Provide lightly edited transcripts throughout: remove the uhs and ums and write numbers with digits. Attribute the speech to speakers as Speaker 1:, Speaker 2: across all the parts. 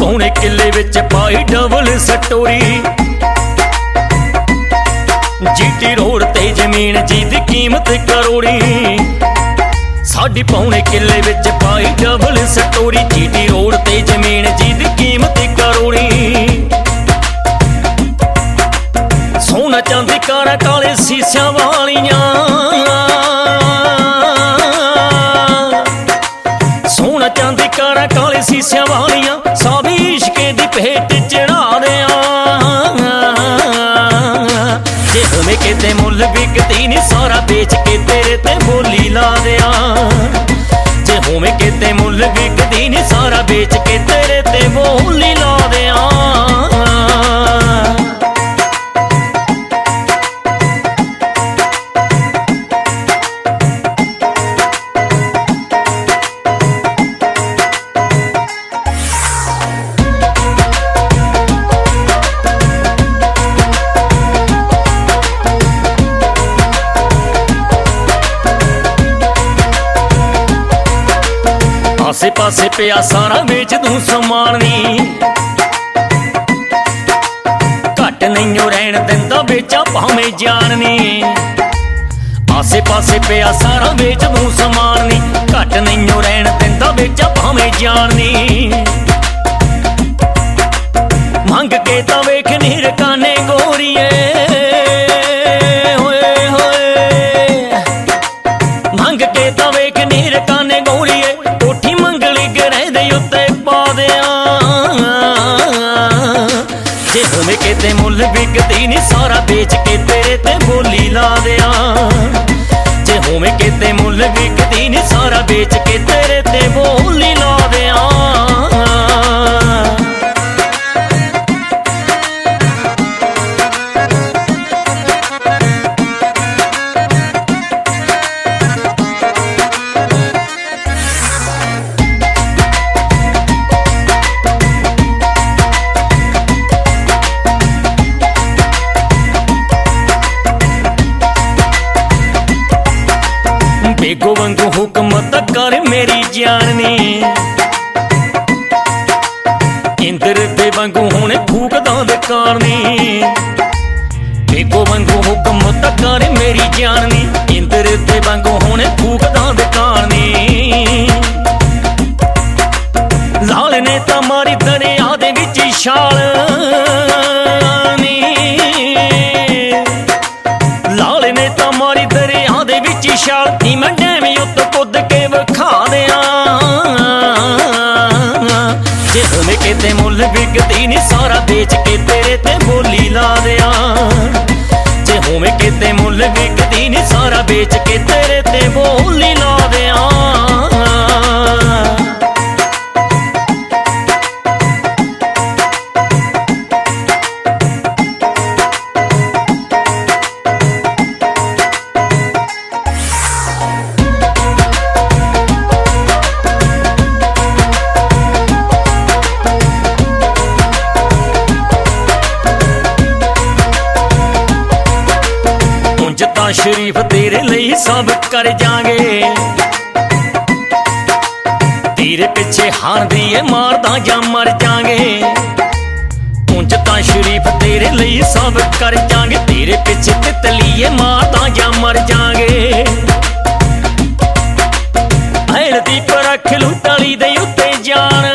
Speaker 1: पौने किले विच पाई डबल स्टोरी। जीटी रोड ते जमीन जिहदी कीमत करोड़ी। साडी पौने किले विच पाई डबल स्टोरी। जीटी रोड ते जमीन जिहदी कीमत करोड़ी। सोना चांदी कारा काले शीशियां वालियां। सोना चांदी कारा काले शीशियां वालियां सावी इश्के दी भेंट चढ़ा दियां। जे होवे किते मुल विकदी नी सारा बेच के तेरे ते बोली ला दियां। जे होवे किते मुल विकदी नी सारा बेच के तेरे ते बोली ला दियां। आसे पासे पिया सारा बेच दूं समान नी। घट नहीं रहन दिंदा बेचा भावें जान नी। आसे पासे पिया सारा बेच दूं समान नी। घट नहीं रहन दिंदा बेचा भावें जान नी। मंग के तां वेख नी रकाने गोरीए। मंग के तां वेख नी रकाने गोरीए। जे होवे किते मुल विकदी नी सारा बेच के तेरे ते बोली ला दियां। जे होवे किते मुल विकदी नी सारा बेच के तेरे ते बोली ला दियां। बेगो वांगू हुकमत कर मेरी जान नी। इंद्र दे वांगू हुणे फूकदा दुकान नी। बेगो वांगू हुकमत कर मेरी जान नी। इंद्र दे वांगू हुणे फूकदा दुकान नी। लाल ने तां मारी दरिया दे विच छाल नी। लाल ने तां मारी दरिया दे विच छाल नी। मैं डैम उत्त कुद के विखा दियां। जे होवे किते मुल विकदी नी सारा बेच के तेरे ते बोली ला दियां। जे होवे किते मुल विकदी नी सारा बेच के तेरे ते बोली ला दियां। शरीफ तेरे लिए सब कर जांगे। तेरे पिछे हार दिए मारदा जा मर जांगे। पुंज तां शरीफ तेरे लिए सब कर जांगे। तेरे पिछे तितलीए मारदा जा मर जांगे। हैल दी परख लू तली दे उत्ते जान।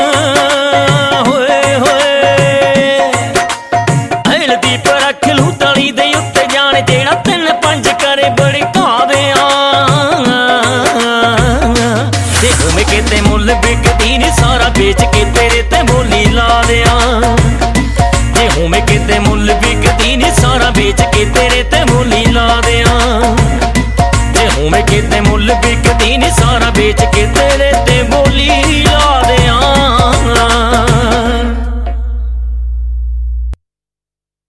Speaker 1: होए होए हैल दी परख लू तली दे उत्ते जान। जेड़ा 3-5 करे बड़ी